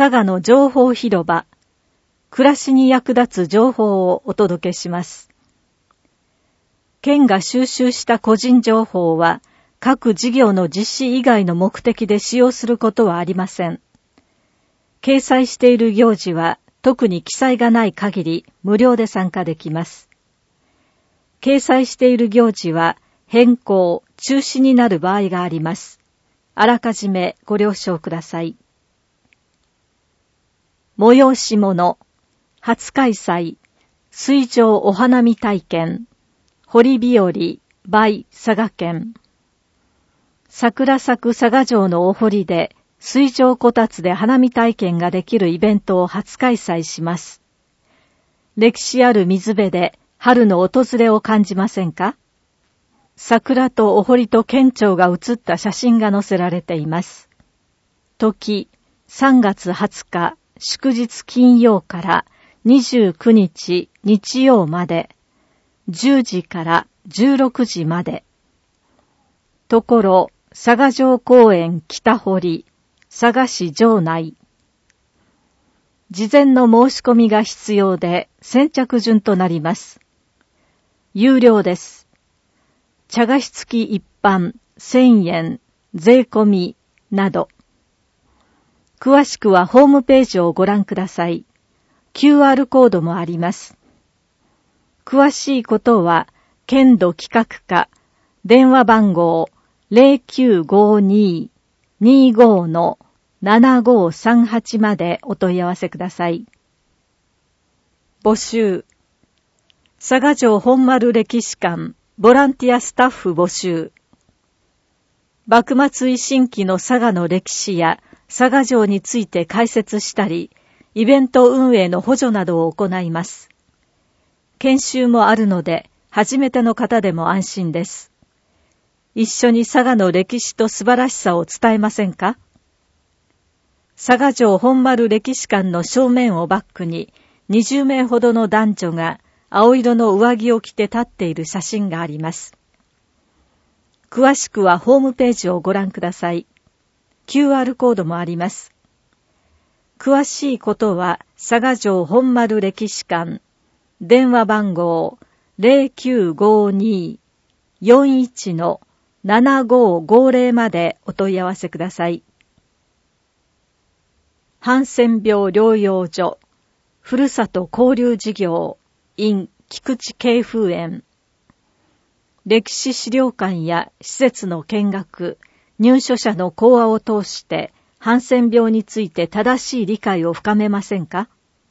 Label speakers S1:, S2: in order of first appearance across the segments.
S1: 佐賀の情報広場、暮らしに役立つ情報をお届けします。県が収集した個人情報は、各事業の実施以外の目的で使用することはありません。掲載している行事は、特に記載がない限り無料で参加できます。掲載している行事は、変更、中止になる場合があります。あらかじめご了承ください。催し物、初開催、水上お花見体験、堀日和、by 佐賀県。桜咲く佐賀城のお堀で、水上こたつで花見体験ができるイベントを初開催します。歴史ある水辺で春の訪れを感じませんか？桜とお堀と県庁が写った写真が載せられています。時、3月20日、祝日金曜から29日日曜まで、10時から16時まで。ところ、佐賀城公園北堀、佐賀市城内。事前の申し込みが必要で先着順となります。有料です。茶菓子付き一般1000円、税込みなど。詳しくはホームページをご覧ください。QR コードもあります。詳しいことは、県土企画課、電話番号0952-25-7538までお問い合わせください。募集。佐賀城本丸歴史館、ボランティアスタッフ募集。幕末維新期の佐賀の歴史や佐賀城について解説したり、イベント運営の補助などを行います。研修もあるので、初めての方でも安心です。一緒に佐賀の歴史と素晴らしさを伝えませんか？佐賀城本丸歴史館の正面をバックに、20名ほどの男女が青色の上着を着て立っている写真があります。詳しくはホームページをご覧ください。QR コードもあります。詳しいことは佐賀城本丸歴史館、電話番号0952-41-7550までお問い合わせください。ハンセン病療養所、ふるさと交流事業 in 菊池慶風園。歴史資料館や施設の見学、入所者の講話を通してハンセン病について正しい理解を深めませんか？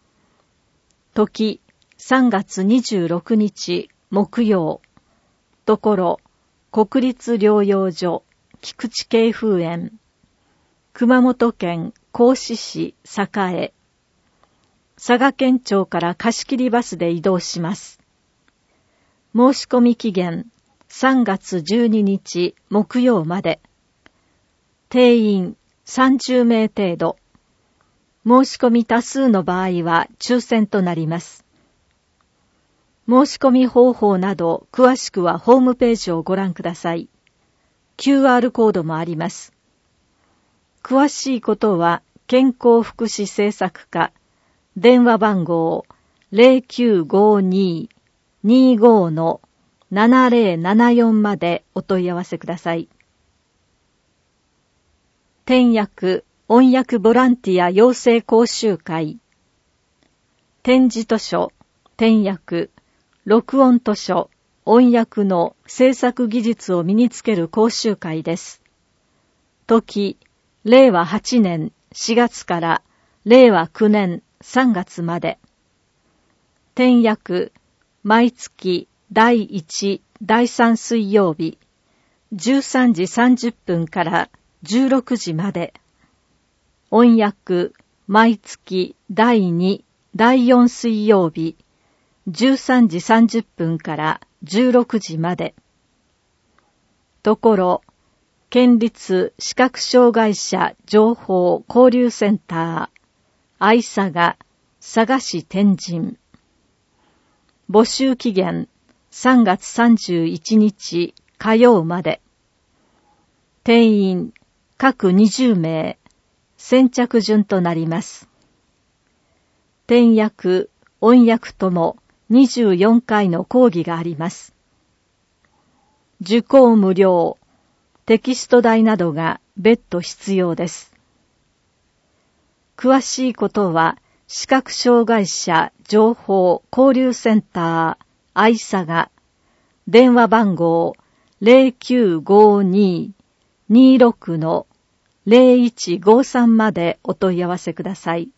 S1: 時、3月26日木曜。ところ、国立療養所菊池慶風園。熊本県合志市栄。佐賀県庁から貸し切りバスで移動します。申し込み期限3月12日木曜まで。定員30名程度。申し込み多数の場合は抽選となります。申し込み方法など詳しくはホームページをご覧ください。QR コードもあります。詳しいことは健康福祉政策課、電話番号0952-25-7074までお問い合わせください。転訳、音訳ボランティア養成講習会。点字図書、転訳、録音図書、音訳の制作技術を身につける講習会です。時、令和8年4月から令和9年3月まで。転訳、毎月第1、第3水曜日、13時30分から16時まで。音訳、毎月第2、第4水曜日、13時30分から16時まで。ところ、県立視覚障害者情報交流センター、愛佐賀、佐賀市天神。募集期限3月31日火曜まで。定員各20名、 先着順となります。点訳、音訳とも24回の講義があります。受講無料、テキスト代などが別途必要です。詳しいことは、視覚障害者情報交流センター、愛さが、電話番号 0952-26-0153 までお問い合わせください。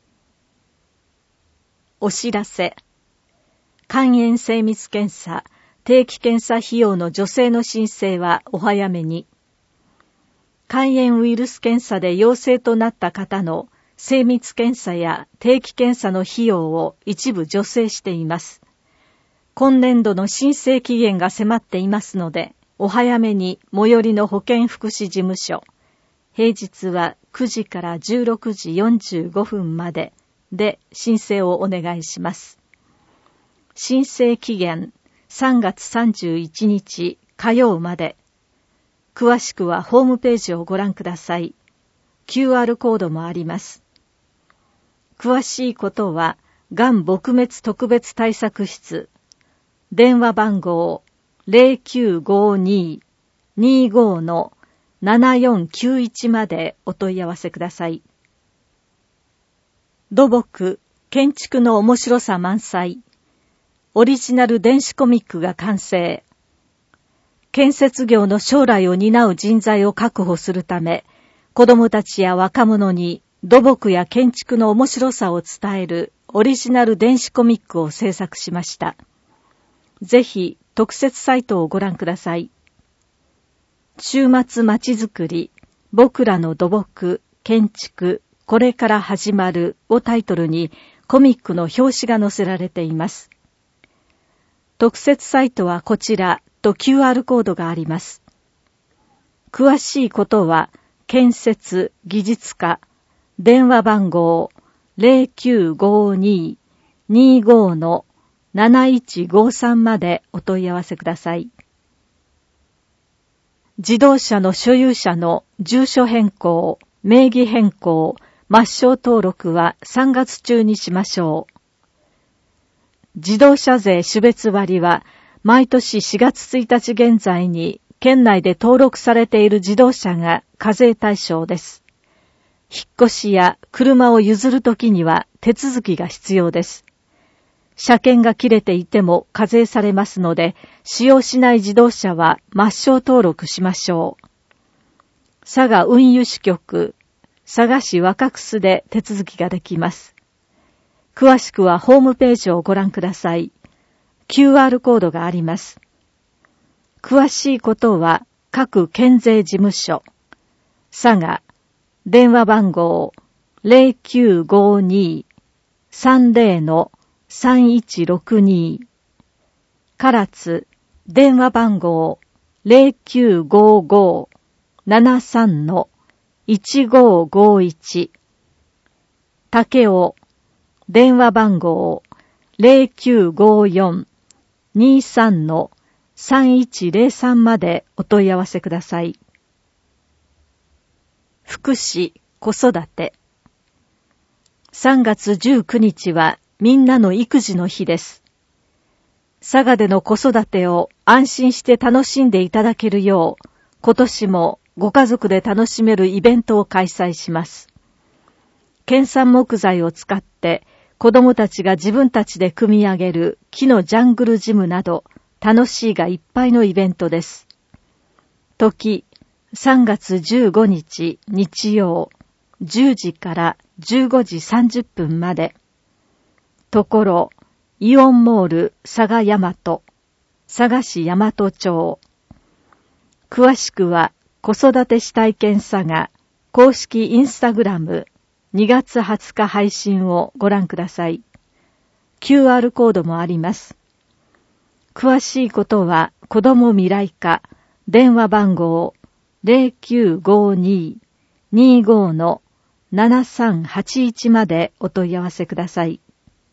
S1: お知らせ。肝炎精密検査、定期検査費用の助成の申請はお早めに。肝炎ウイルス検査で陽性となった方の精密検査や定期検査の費用を一部助成しています。今年度の申請期限が迫っていますので、お早めに最寄りの保健福祉事務所、平日は9時から16時45分までで申請をお願いします。申請期限3月31日火曜まで。詳しくはホームページをご覧ください。QR コードもあります。詳しいことは、がん撲滅特別対策室、電話番号 0952-25-7491 までお問い合わせください。土木、建築の面白さ満載。オリジナル電子コミックが完成。建設業の将来を担う人材を確保するため、子どもたちや若者に土木や建築の面白さを伝えるオリジナル電子コミックを制作しました。ぜひ特設サイトをご覧ください。週末まちづくり、僕らの土木、建築、これから始まるをタイトルにコミックの表紙が載せられています。特設サイトはこちらと QR コードがあります。詳しいことは、建設技術課、電話番号 0952-25-7153 までお問い合わせください。自動車の所有者の住所変更、名義変更、抹消登録は3月中にしましょう。自動車税種別割は毎年4月1日現在に県内で登録されている自動車が課税対象です。引っ越しや車を譲るときには手続きが必要です。車検が切れていても課税されますので、使用しない自動車は抹消登録しましょう。佐賀運輸支局、佐賀市若楠で手続きができます。詳しくはホームページをご覧ください。QR コードがあります。詳しいことは各県税事務所、佐賀、電話番号 0952-30-3162 唐津、電話番号 0955-73-1551 武雄、電話番号 0954-23-3103 までお問い合わせください。福祉、子育て。3月19日はみんなの育児の日です。佐賀での子育てを安心して楽しんでいただけるよう、今年もご家族で楽しめるイベントを開催します。県産木材を使って子供たちが自分たちで組み上げる木のジャングルジムなど楽しいがいっぱいのイベントです。時、3月15日日曜10時から15時30分まで。ところ、イオンモール佐賀大和、佐賀市大和町。詳しくは子育てし体験佐賀公式インスタグラム2月20日配信をご覧ください。QR コードもあります。詳しいことは子ども未来課電話番号 0952-25-7381 までお問い合わせください。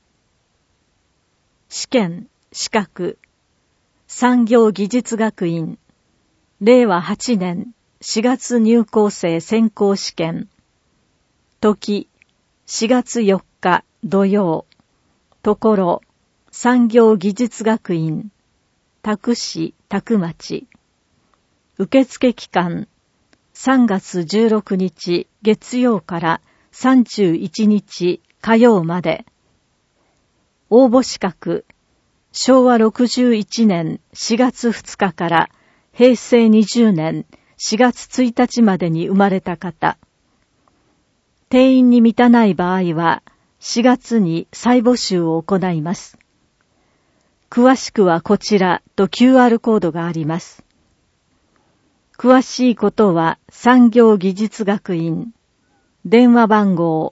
S1: 試験、資格、産業技術学院、令和8年4月入校生選考試験、 時、4月4日土曜。ところ、産業技術学院、多久市多久町。受付期間、3月16日月曜から31日火曜まで。応募資格、昭和61年4月2日から平成20年4月1日までに生まれた方。定員に満たない場合は4月に再募集を行います。詳しくはこちらと QR コードがあります。詳しいことは産業技術学院。電話番号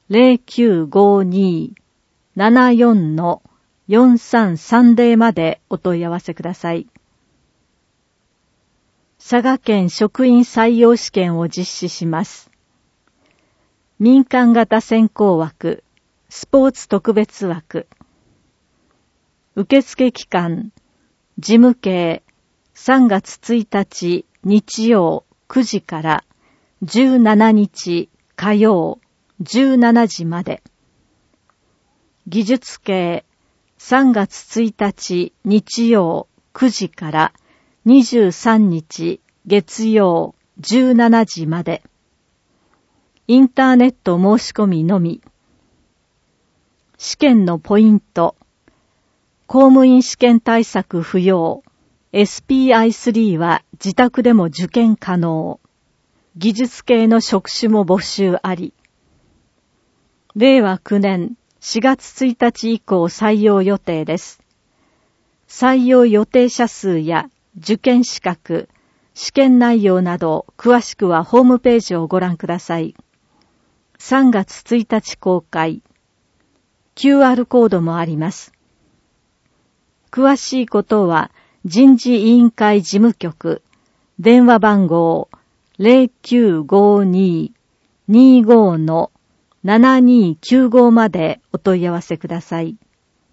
S1: 0952-74-4330 までお問い合わせください。佐賀県職員採用試験を実施します。民間型選考枠、スポーツ特別枠。受付期間、事務系、3月1日日曜9時から17日火曜17時まで。技術系、3月1日日曜9時から23日月曜17時まで。インターネット申し込みのみ。試験のポイント。公務員試験対策不要。SPI3 は自宅でも受験可能。技術系の職種も募集あり。令和9年4月1日以降採用予定です。採用予定者数や受験資格、試験内容など詳しくはホームページをご覧ください。3月1日公開。QR コードもあります。詳しいことは人事委員会事務局、電話番号 0952-25-7295 までお問い合わせください。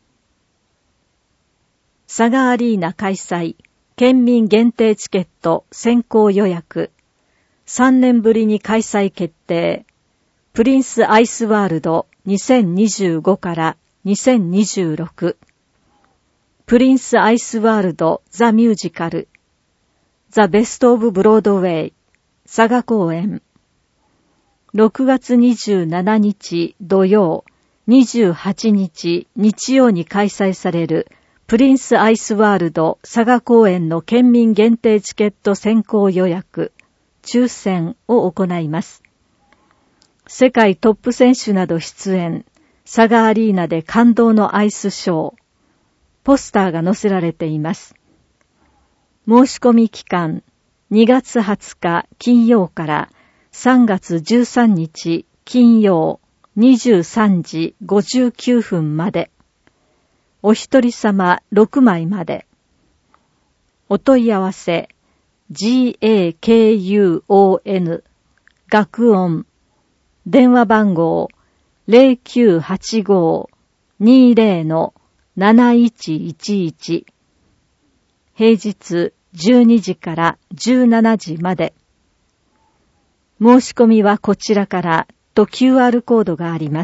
S1: 佐賀アリーナ開催、県民限定チケット先行予約。3年ぶりに開催決定。プリンスアイスワールド2025から2026。プリンスアイスワールドザミュージカル。ザベストオブブロードウェイ。佐賀公演。6月27日土曜、28日日曜に開催されるプリンスアイスワールド佐賀公演の県民限定チケット先行予約、抽選を行います。世界トップ選手など出演、佐賀アリーナで感動のアイスショー、ポスターが載せられています。申し込み期間、2月20日金曜から3月13日金曜23時59分まで。お一人様6枚まで。お問い合わせ、GAKUON、学音、電話番号、0985-20-7111。平日12時から17時まで。申し込みはこちらからと QR コードがあります。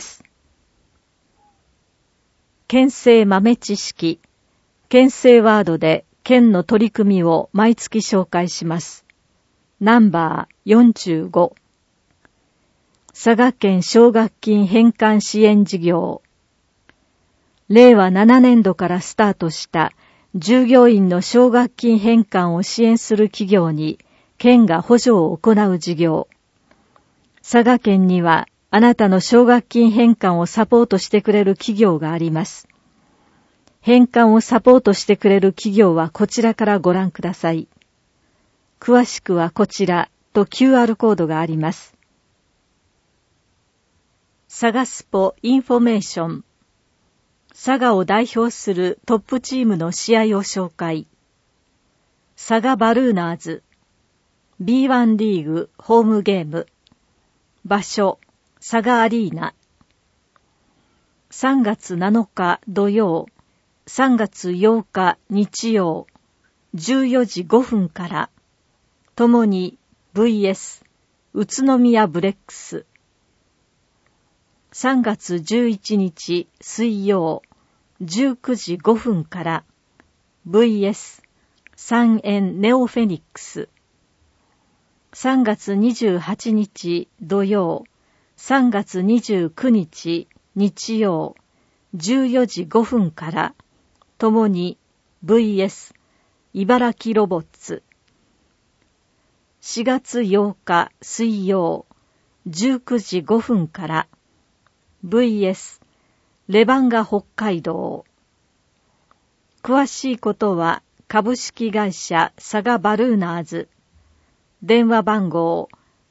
S1: 県政豆知識。県政ワードで県の取り組みを毎月紹介します。ナンバー45。佐賀県奨学金返還支援事業。令和7年度からスタートした従業員の奨学金返還を支援する企業に県が補助を行う事業。佐賀県にはあなたの奨学金返還をサポートしてくれる企業があります。返還をサポートしてくれる企業はこちらからご覧ください。詳しくはこちらと QR コードがあります。佐賀スポインフォメーション。佐賀を代表するトップチームの試合を紹介。佐賀バルーナーズ B1 リーグホームゲーム。場所、佐賀アリーナ。3月7日土曜、3月8日日曜、14時5分から、ともに VS 宇都宮ブレックス。 3月11日水曜19時5分から VS 三円ネオフェニックス。3月28日土曜3月29日日曜14時5分からともに VS 茨城ロボッツ。4月8日水曜19時5分から VS レバンガ北海道。詳しいことは株式会社サガバルーナーズ。電話番号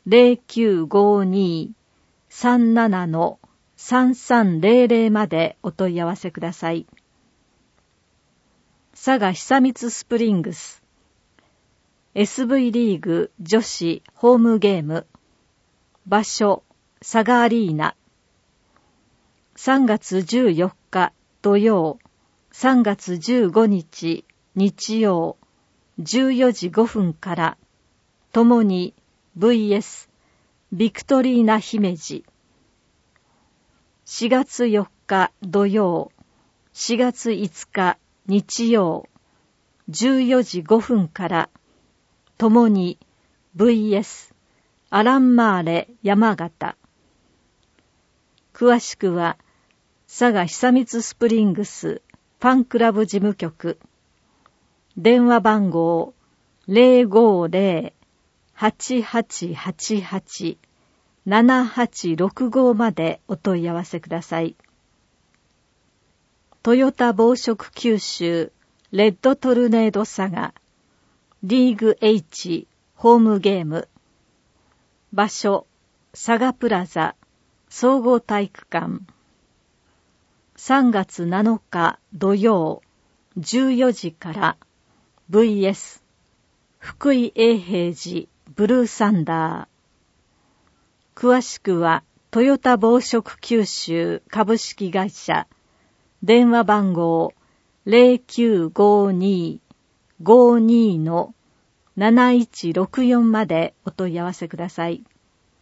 S1: 0952-37-3300 までお問い合わせください。佐賀久光スプリングス SV リーグ女子ホームゲーム。場所佐賀アリーナ。3月14日土曜3月15日日曜14時5分からともに VS ビクトリーナ姫路。4月4日土曜4月5日日曜14時5分からともに VS アランマーレ山形。詳しくは佐賀久光スプリングスファンクラブ事務局。電話番号 050-8888-7865 までお問い合わせください。トヨタ紡織九州レッドトルネード佐賀リーグ H ホームゲーム。場所佐賀プラザ総合体育館。3月7日土曜14時から VS 福井永平寺ブルーサンダー。詳しくはトヨタ紡織九州株式会社。電話番号 0952-52-7164 までお問い合わせください。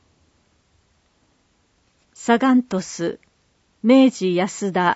S1: サガン鳥栖明治安田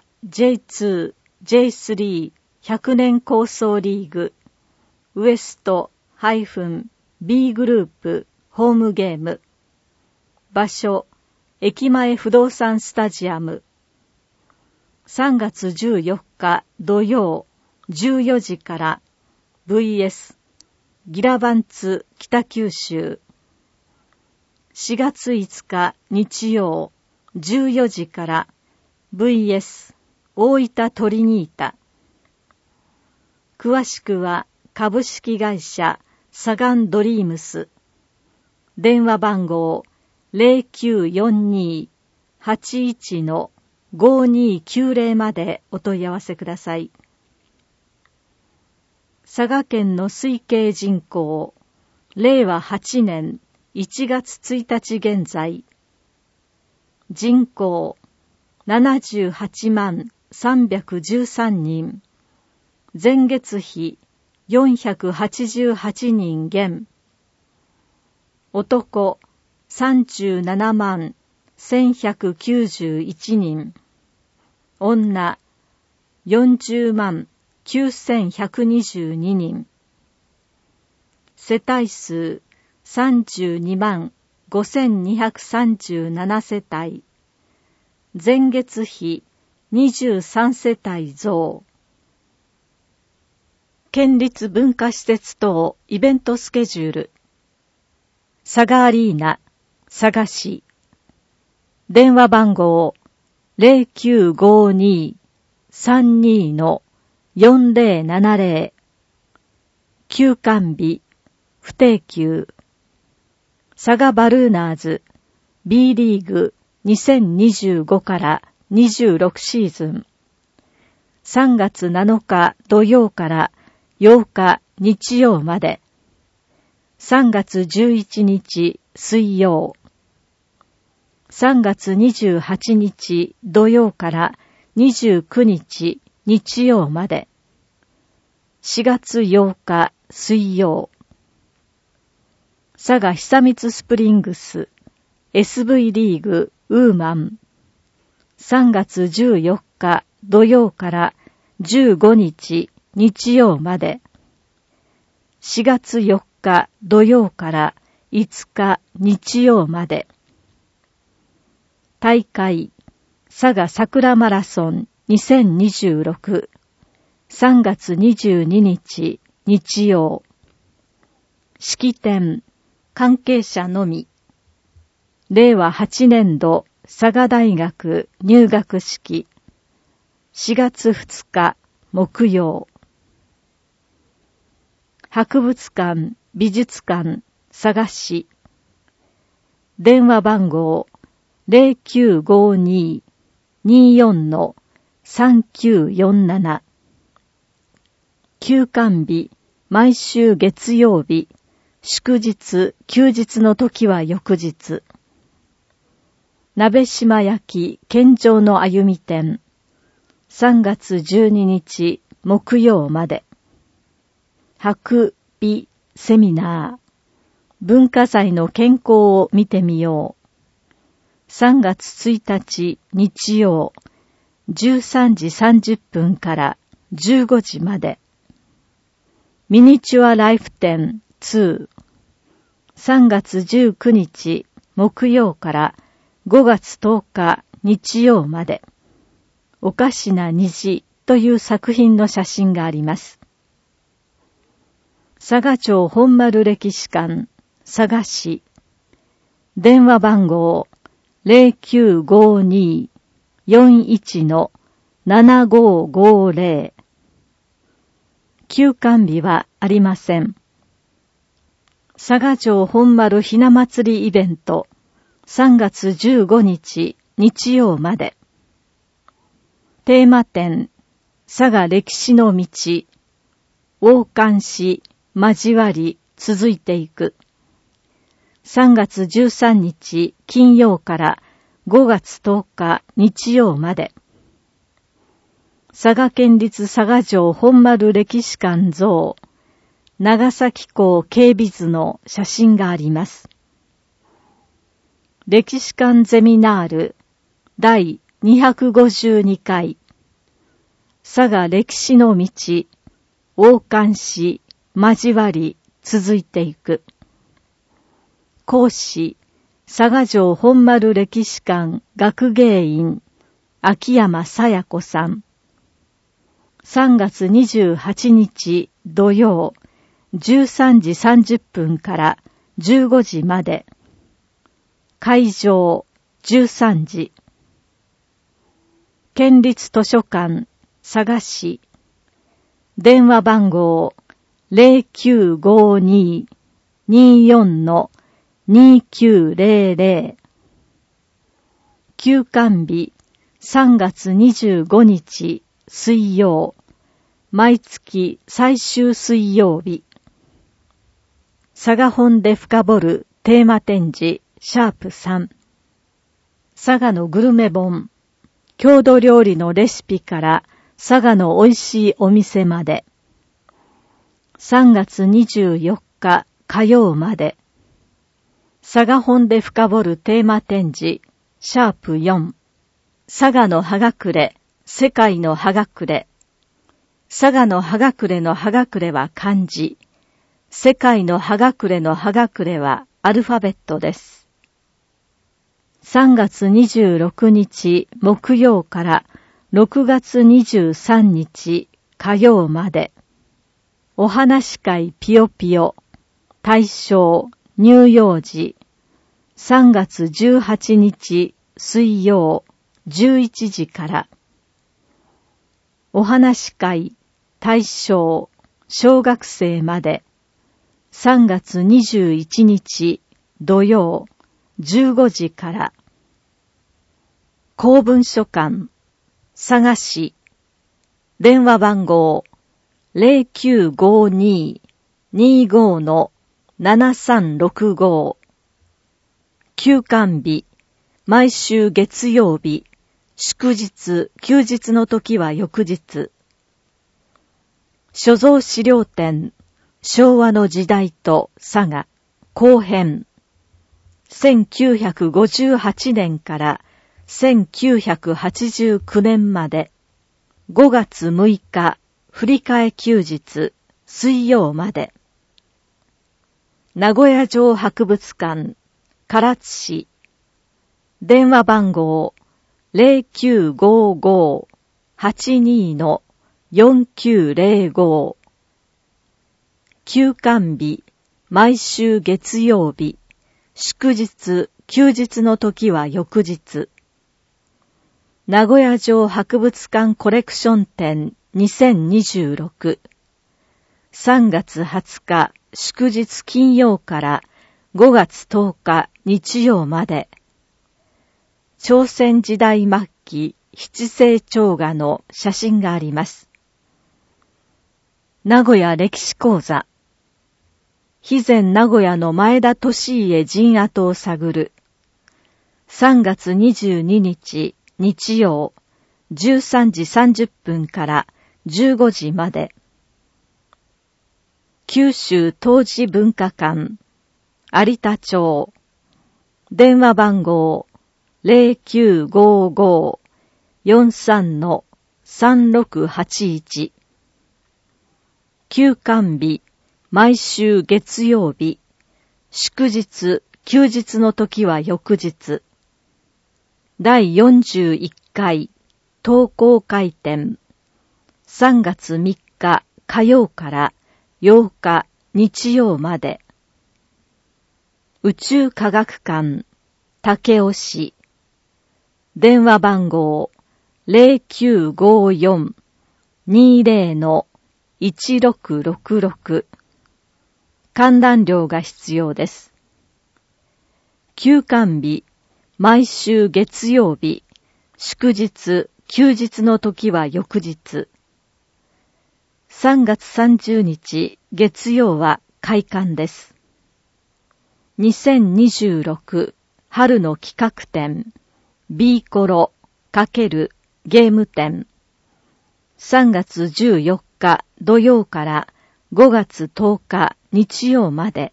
S1: J2、J3 100年構想リーグウエスト-B グループホームゲーム。場所駅前不動産スタジアム。3月14日土曜14時から VS ギラバンツ北九州。4月5日日曜14時から VS 大分トリニータ。詳しくは株式会社サガンドリームス。電話番号 0942-81-5290 までお問い合わせください。佐賀県の推計人口令和8年1月1日現在人口78万313人。前月比488人減。男37万1191人。女40万9122人。世帯数32万5237世帯。前月比23世帯増。県立文化施設等イベントスケジュール。佐賀アリーナ、佐賀市。電話番号 0952-32-4070。休館日、不定休。佐賀バルーナーズ B リーグ2025から26シーズン。3月7日土曜から8日日曜まで。3月11日水曜。3月28日土曜から29日日曜まで。4月8日水曜。佐賀久光スプリングス SV リーグウーマン。 3月14日土曜から15日日曜まで、4月4日土曜から5日日曜まで。大会、佐賀桜マラソン2026、3月22日日曜。式典、関係者のみ。令和8年度佐賀大学入学式。4月2日木曜。博物館、美術館、佐賀市。電話番号 0952-24-3947。休館日、毎週月曜日。祝日、休日の時は翌日。鍋島焼献上の歩み展。3月12日木曜まで。博美セミナー。文化財の健康を見てみよう。3月1日日曜。13時30分から15時まで。ミニチュアライフ展2。3月19日木曜から5月10日日曜まで。おかしな虹という作品の写真があります。佐賀町本丸歴史館、佐賀市。電話番号 0952-41-7550。休館日はありません。佐賀町本丸ひな祭りイベント、3月15日日曜まで。テーマ展、佐賀歴史の道、王冠し、交わり、続いていく。3月13日金曜から5月10日日曜まで。佐賀県立佐賀城本丸歴史館像、長崎港警備図の写真があります。歴史館ゼミナール第252回佐賀歴史の道、王冠し、交わり、続いていく。講師、佐賀城本丸歴史館学芸員、秋山さや子さん。3月28日土曜、13時30分から15時まで。会場、13時。県立図書館、佐賀市。電話番号、0952-24-2900。休館日、3月25日水曜。毎月最終水曜日。佐賀本で深掘るテーマ展示#3。佐賀のグルメ本。郷土料理のレシピから佐賀の美味しいお店まで。3月24日火曜まで。佐賀本で深掘るテーマ展示#4。佐賀の葉隠れ、世界の葉隠れ。佐賀の葉隠れの葉隠れは漢字。世界の葉隠れの葉隠れはアルファベットです。3月26日木曜から6月23日火曜まで。お話会ぴよぴよ、大正、乳幼児。3月18日水曜11時から。お話会、大正、小学生まで。3月21日土曜15時から。公文書館、佐賀市。電話番号 0952-25-7365。休館日、毎週月曜日。祝日、休日の時は翌日。所蔵資料展、昭和の時代と佐賀、後編。1958年から 1989年まで、5月6日振り替え休日水曜まで、名古屋城博物館唐津市、電話番号 0955-82-4905、休館日毎週月曜日、祝日休日の時は翌日、名古屋城博物館コレクション展2026、3月20日祝日金曜から5月10日日曜まで、朝鮮時代末期七星朝画の写真があります。名古屋歴史講座、肥前名古屋の前田利家陣跡を探る、3月22日日曜13時30分から15時まで、九州東寺文化館有田町、電話番号 0955-43-3681、休館日毎週月曜日、祝日休日の時は翌日、第41回東光会展、3月3日火曜から8日日曜まで、宇宙科学館武雄市、電話番号 0954-20-1666、観覧料が必要です。休館日毎週月曜日、祝日休日の時は翌日、3月30日月曜は開館です。2026春の企画展 B コロ×ゲーム展、3月14日土曜から5月10日日曜まで、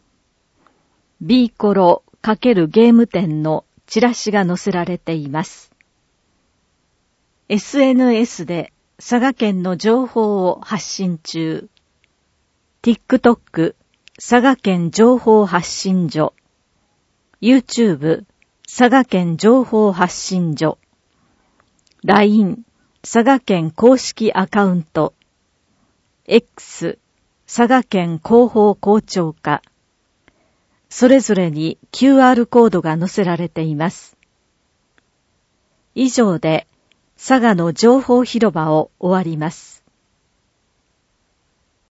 S1: B コロ×ゲーム展のチラシが載せられています。SNS で佐賀県の情報を発信中。TikTok 佐賀県情報発信所、 YouTube 佐賀県情報発信所、 LINE 佐賀県公式アカウント、 X 佐賀県広報校長課、それぞれに QR コードが載せられています。以上で佐賀の情報広場を終わります。